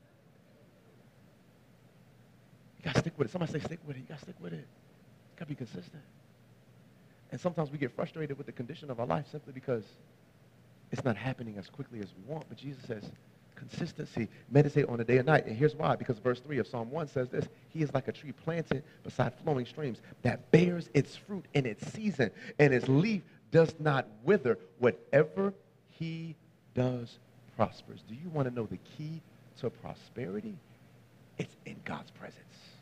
you got to stick with it. Somebody say stick with it. You got to stick with it. You got to be consistent. And sometimes we get frustrated with the condition of our life simply because it's not happening as quickly as we want. But Jesus says, consistency, meditate on the day and night. And here's why. Because verse three of Psalm one says this. He is like a tree planted beside flowing streams that bears its fruit in its season, and its leaf does not wither. Whatever he does prospers. Do you want to know the key to prosperity? It's in God's presence.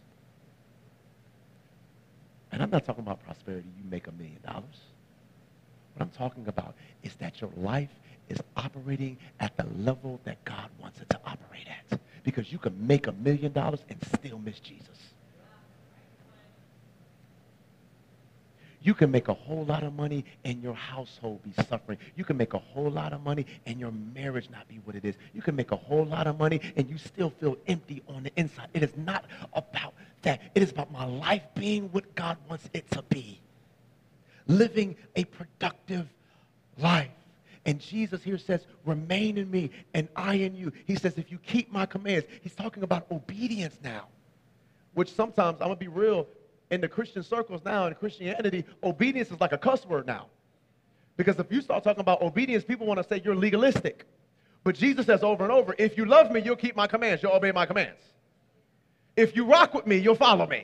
And I'm not talking about prosperity, you make a million dollars. What I'm talking about is that your life is operating at the level that God wants it to operate at. Because you can make a million dollars and still miss Jesus. You can make a whole lot of money and your household be suffering. You can make a whole lot of money and your marriage not be what it is. You can make a whole lot of money and you still feel empty on the inside. It is not about that. It is about my life being what God wants it to be. Living a productive life. And Jesus here says, remain in me and I in you. He says, if you keep my commands. He's talking about obedience now. Which sometimes, I'm going to be real, in the Christian circles now, in Christianity, obedience is like a cuss word now. Because if you start talking about obedience, people want to say you're legalistic. But Jesus says over and over, if you love me, you'll keep my commands. You'll obey my commands. If you rock with me, you'll follow me.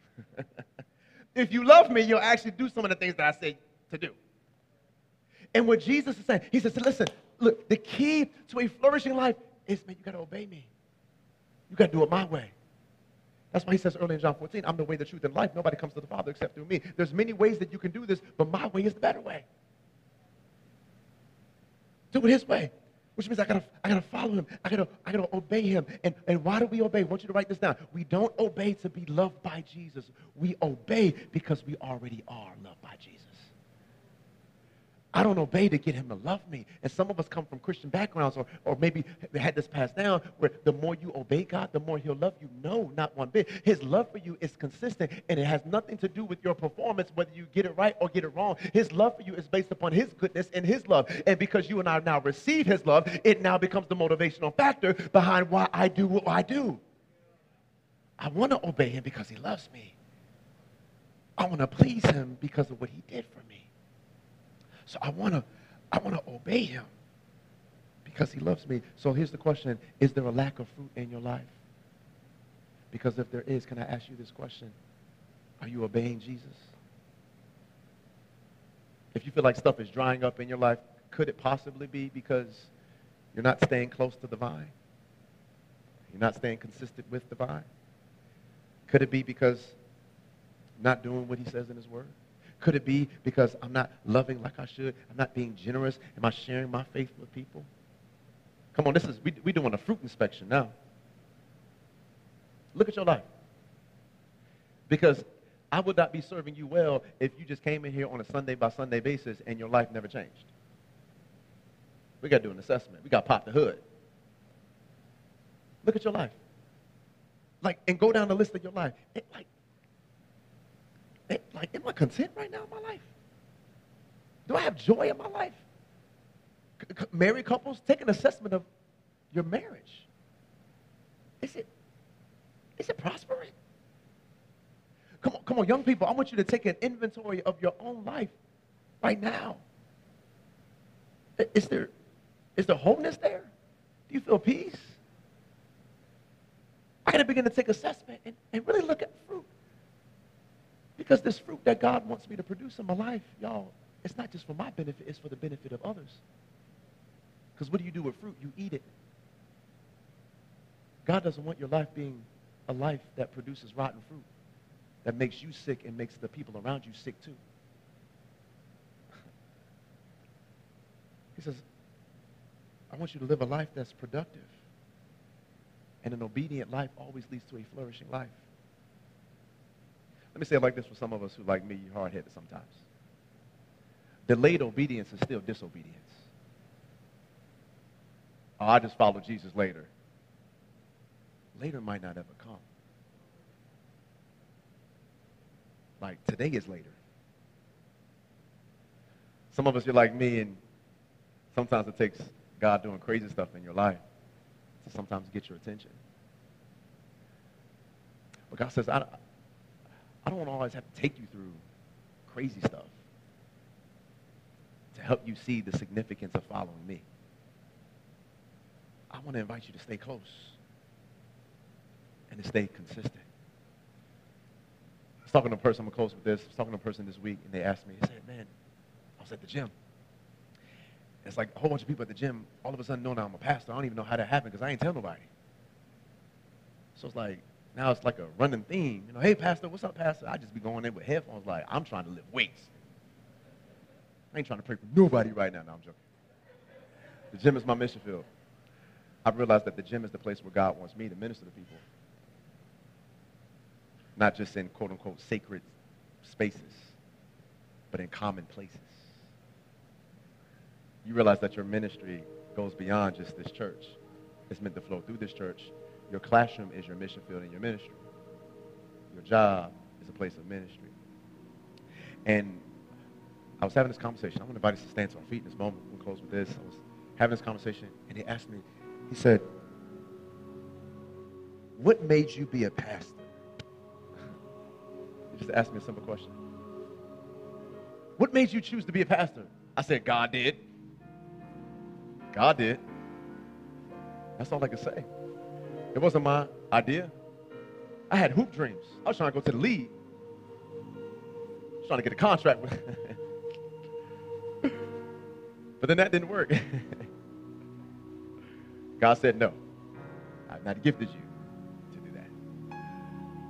If you love me, you'll actually do some of the things that I say to do. And what Jesus is saying, he says, listen, look, the key to a flourishing life is, man, you got to obey me. You got to do it my way. That's why he says early in John fourteen, I'm the way, the truth, and life. Nobody comes to the Father except through me. There's many ways that you can do this, but my way is the better way. Do it his way, which means I gotta, I gotta follow him. I gotta, I gotta obey him. And, and why do we obey? I want you to write this down. We don't obey to be loved by Jesus. We obey because we already are loved by Jesus. I don't obey to get him to love me. And some of us come from Christian backgrounds or, or maybe had this passed down where the more you obey God, the more he'll love you. No, not one bit. His love for you is consistent, and it has nothing to do with your performance, whether you get it right or get it wrong. His love for you is based upon his goodness and his love. And because you and I now receive his love, it now becomes the motivational factor behind why I do what I do. I want to obey him because he loves me. I want to please him because of what he did for me. So I want to I want to obey him because he loves me. So here's the question. Is there a lack of fruit in your life? Because if there is, can I ask you this question? Are you obeying Jesus? If you feel like stuff is drying up in your life, could it possibly be because you're not staying close to the vine? You're not staying consistent with the vine? Could it be because you're not doing what he says in his word? Could it be because I'm not loving like I should? I'm not being generous? Am I sharing my faith with people? Come on, this is we, we're doing a fruit inspection now. Look at your life. Because I would not be serving you well if you just came in here on a Sunday by Sunday basis and your life never changed. We got to do an assessment. We got to pop the hood. Look at your life. Like, and go down the list of your life. It, like, Like, am I content right now in my life? Do I have joy in my life? C- c- married couples, take an assessment of your marriage. Is it, is it prospering? Come on, come on, young people, I want you to take an inventory of your own life right now. Is there, is there wholeness there? Do you feel peace? I got to begin to take assessment and, and really look at fruit. Because this fruit that God wants me to produce in my life, y'all, it's not just for my benefit, it's for the benefit of others. Because what do you do with fruit? You eat it. God doesn't want your life being a life that produces rotten fruit, that makes you sick and makes the people around you sick too. He says, I want you to live a life that's productive. And an obedient life always leads to a flourishing life. Let me say it like this for some of us who, like me, you're hard-headed sometimes. Delayed obedience is still disobedience. Oh, I just follow Jesus later. Later might not ever come. Like, today is later. Some of us, you're like me, and sometimes it takes God doing crazy stuff in your life to sometimes get your attention. But God says, I, I don't want to always have to take you through crazy stuff to help you see the significance of following me. I want to invite you to stay close and to stay consistent. I was talking to a person, I'm close with this, I was talking to a person this week, and they asked me, they said, man, I was at the gym. It's like a whole bunch of people at the gym, all of a sudden know now I'm a pastor. I don't even know how that happened because I ain't tell nobody. So it's like, now it's like a running theme. You know, hey, pastor, what's up, pastor? I just be going in with headphones like, I'm trying to lift weights. I ain't trying to pray for nobody right now. No, I'm joking. The gym is my mission field. I've realized that the gym is the place where God wants me to minister to people. Not just in quote-unquote sacred spaces, but in common places. You realize that your ministry goes beyond just this church. It's meant to flow through this church. Your classroom is your mission field and your ministry. Your job is a place of ministry. And I was having this conversation. I'm going to invite us to stand to our feet in this moment. We'll close with this. I was having this conversation, and he asked me, he said, what made you be a pastor? He just asked me a simple question. What made you choose to be a pastor? I said, God did. God did. That's all I could say. It wasn't my idea. I had hoop dreams. I was trying to go to the league. I was trying to get a contract with but then that didn't work. God said, no, I've not gifted you to do that.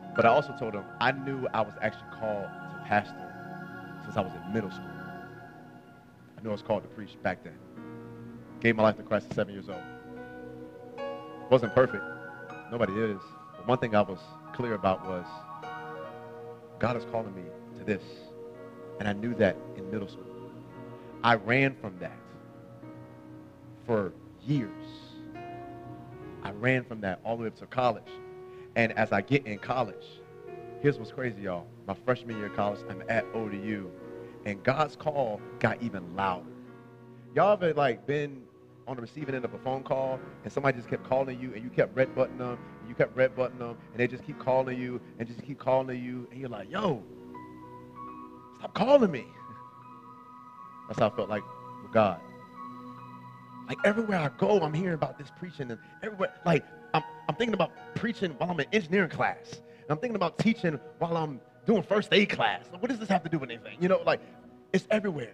But I also told him I knew I was actually called to pastor since I was in middle school. I knew I was called to preach back then. Gave my life to Christ at seven years old. Wasn't perfect. Nobody is. But one thing I was clear about was God is calling me to this. And I knew that in middle school. I ran from that for years. I ran from that all the way up to college. And as I get in college, here's what's crazy, y'all. My freshman year of college, I'm at O D U. And God's call got even louder. Y'all ever like been on the receiving end of a phone call and somebody just kept calling you and you kept red buttoning them, and you kept red buttoning them, and they just keep calling you and just keep calling you, and you're like, yo, stop calling me. That's how I felt like with God. Like everywhere I go, I'm hearing about this preaching, and everywhere, like I'm, I'm thinking about preaching while I'm in engineering class, and I'm thinking about teaching while I'm doing first aid class. Like, what does this have to do with anything? You know, like it's everywhere.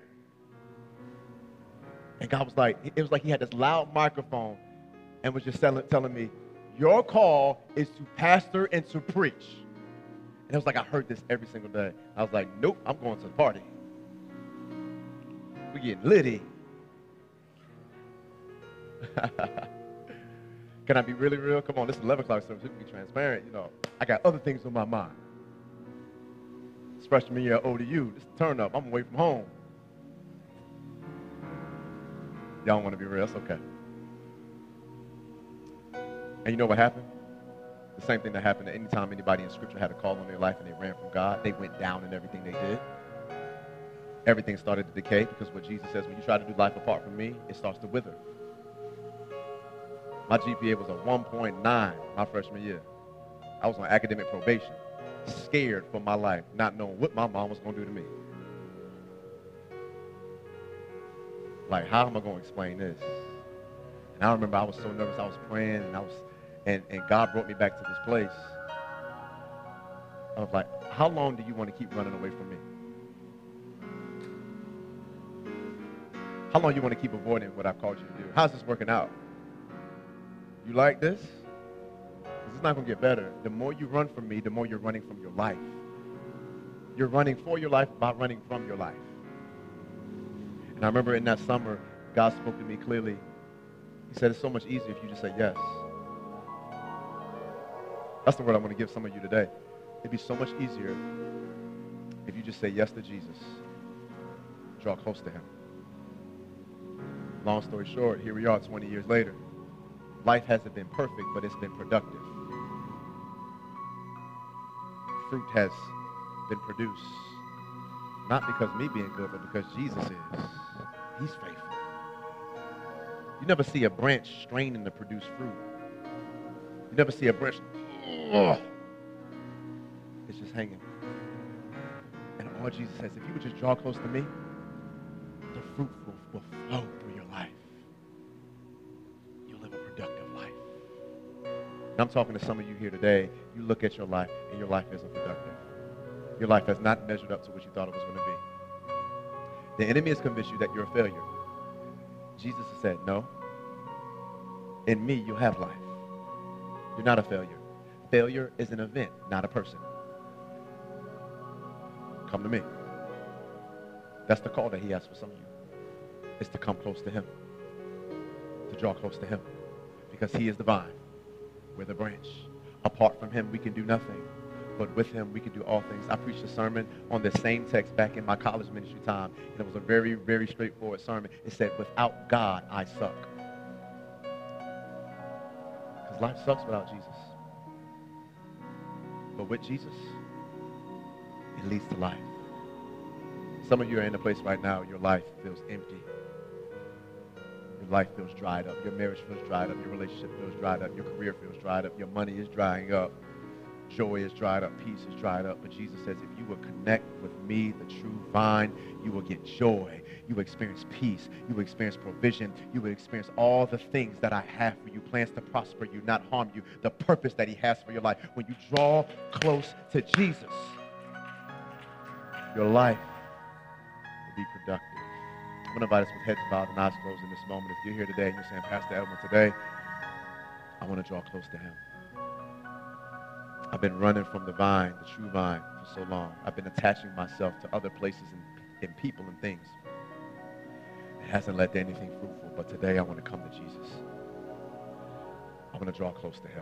And God was like, it was like he had this loud microphone and was just telling, telling me, your call is to pastor and to preach. And it was like I heard this every single day. I was like, nope, I'm going to the party. We're getting litty. Can I be really real? Come on, this is eleven o'clock service. We can be transparent. You know, I got other things on my mind. It's freshman year at O D U. This is a turn up. I'm away from home. Y'all don't want to be real. That's okay. And you know what happened? The same thing that happened at any time anybody in Scripture had a call on their life and they ran from God. They went down in everything they did. Everything started to decay because what Jesus says, when you try to do life apart from me, it starts to wither. My G P A was a one point nine my freshman year. I was on academic probation, scared for my life, not knowing what my mom was going to do to me. Like, how am I going to explain this? And I remember I was so nervous. I was praying, and I was, and, and God brought me back to this place. I was like, how long do you want to keep running away from me? How long do you want to keep avoiding what I've called you to do? How's this working out? You like this? This is not going to get better. The more you run from me, the more you're running from your life. You're running for your life by running from your life. And I remember in that summer, God spoke to me clearly. He said, it's so much easier if you just say yes. That's the word I want to give some of you today. It'd be so much easier if you just say yes to Jesus. Draw close to him. Long story short, here we are twenty years later. Life hasn't been perfect, but it's been productive. Fruit has been produced. Not because me being good, but because Jesus is. He's faithful. You never see a branch straining to produce fruit. You never see a branch, ugh, it's just hanging. And all Jesus says, if you would just draw close to me, the fruit will, will flow through your life. You'll live a productive life. And I'm talking to some of you here today. You look at your life, and your life isn't productive. Your life has not measured up to what you thought it was going to be. The enemy has convinced you that you're a failure. Jesus has said, no. In me, you'll have life. You're not a failure. Failure is an event, not a person. Come to me. That's the call that he has for some of you. It's to come close to him. To draw close to him. Because he is the vine. We're the branch. Apart from him, we can do nothing. But with him, we can do all things. I preached a sermon on the same text back in my college ministry time, and it was a very, very straightforward sermon. It said, without God, I suck. Because life sucks without Jesus. But with Jesus, it leads to life. Some of you are in a place right now, your life feels empty. Your life feels dried up. Your marriage feels dried up. Your relationship feels dried up. Your career feels dried up. Your money is drying up. Joy is dried up, peace is dried up. But Jesus says, if you will connect with me, the true vine, you will get joy. You will experience peace. You will experience provision. You will experience all the things that I have for you, plans to prosper you, not harm you, the purpose that he has for your life. When you draw close to Jesus, your life will be productive. I'm going to invite us with heads bowed and eyes closed in this moment. If you're here today and you're saying, Pastor Edwin, today, I want to draw close to him. I've been running from the vine, the true vine, for so long. I've been attaching myself to other places and, and people and things. It hasn't led to anything fruitful, but today I want to come to Jesus. I want to draw close to him.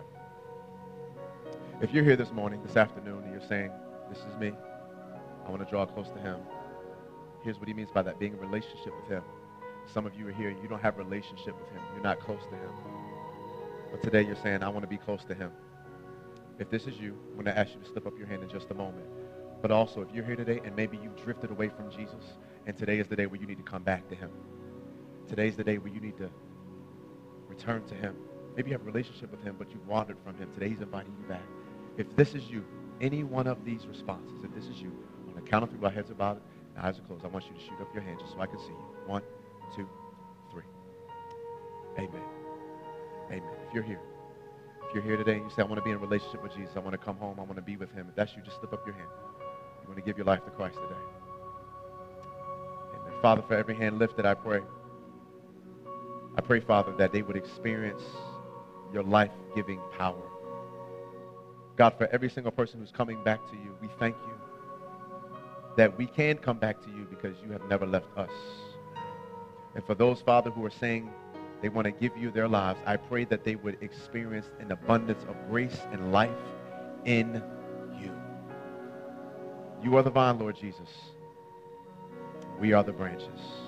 If you're here this morning, this afternoon, and you're saying, this is me, I want to draw close to him. Here's what he means by that, being in a relationship with him. Some of you are here, you don't have a relationship with him. You're not close to him. But today you're saying, I want to be close to him. If this is you, I'm going to ask you to slip up your hand in just a moment. But also, if you're here today and maybe you've drifted away from Jesus, and today is the day where you need to come back to him. Today's the day where you need to return to him. Maybe you have a relationship with him, but you've wandered from him. Today he's inviting you back. If this is you, any one of these responses, if this is you, on the count of three, while heads are bowed and eyes are closed, I want you to shoot up your hand just so I can see you. One, two, three. Amen. Amen. If you're here, if you're here today and you say, I want to be in a relationship with Jesus, I want to come home, I want to be with him, if that's you, just slip up your hand. You want to give your life to Christ today. Amen. Father, for every hand lifted, I pray. I pray, Father, that they would experience your life-giving power. God, for every single person who's coming back to you, we thank you that we can come back to you because you have never left us. And for those, Father, who are saying they want to give you their lives, I pray that they would experience an abundance of grace and life in you. You are the vine, Lord Jesus. We are the branches.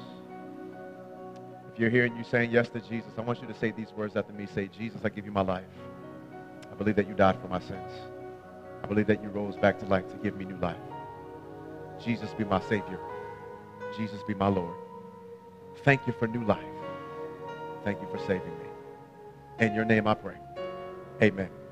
If you're here and you're saying yes to Jesus, I want you to say these words after me. Say, Jesus, I give you my life. I believe that you died for my sins. I believe that you rose back to life to give me new life. Jesus, be my Savior. Jesus, be my Lord. Thank you for new life. Thank you for saving me. In your name I pray. Amen.